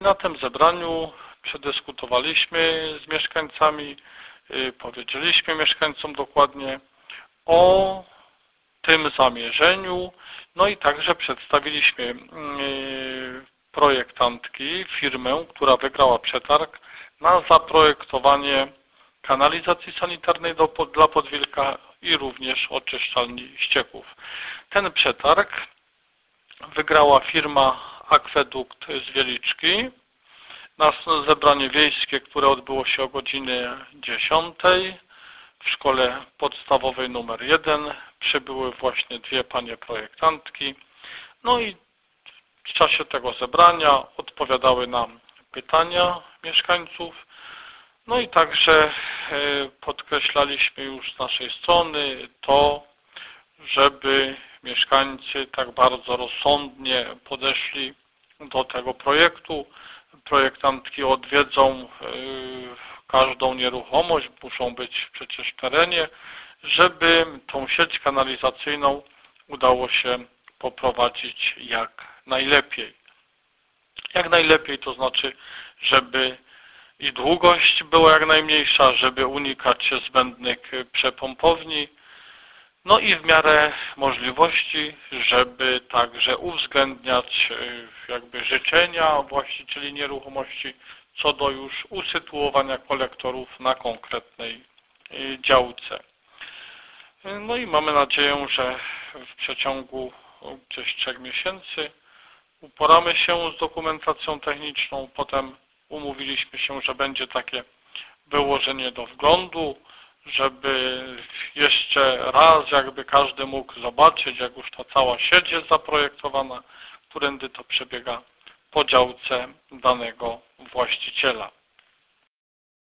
Na tym zebraniu przedyskutowaliśmy z mieszkańcami, powiedzieliśmy mieszkańcom dokładnie o tym zamierzeniu, no i także przedstawiliśmy projektantki, firmę, która wygrała przetarg na zaprojektowanie kanalizacji sanitarnej dla Podwilka i również oczyszczalni ścieków. Ten przetarg wygrała firma Akwedukt z Wieliczki. Na zebranie wiejskie, które odbyło się o godzinie 10 w szkole podstawowej numer 1 przybyły właśnie dwie panie projektantki. No i w czasie tego zebrania odpowiadały nam pytania mieszkańców. No i także podkreślaliśmy już z naszej strony to, żeby mieszkańcy tak bardzo rozsądnie podeszli do tego projektu. Projektantki odwiedzą każdą nieruchomość, muszą być przecież w terenie, żeby tą sieć kanalizacyjną udało się poprowadzić jak najlepiej. Jak najlepiej to znaczy, żeby i długość była jak najmniejsza, żeby unikać zbędnych przepompowni, no i w miarę możliwości, żeby także uwzględniać jakby życzenia właścicieli nieruchomości co do już usytuowania kolektorów na konkretnej działce. No i mamy nadzieję, że w przeciągu gdzieś 3 miesięcy uporamy się z dokumentacją techniczną. Potem umówiliśmy się, że będzie takie wyłożenie do wglądu, żeby jeszcze raz jakby każdy mógł zobaczyć, jak już ta cała sieć jest zaprojektowana, którędy to przebiega po działce danego właściciela.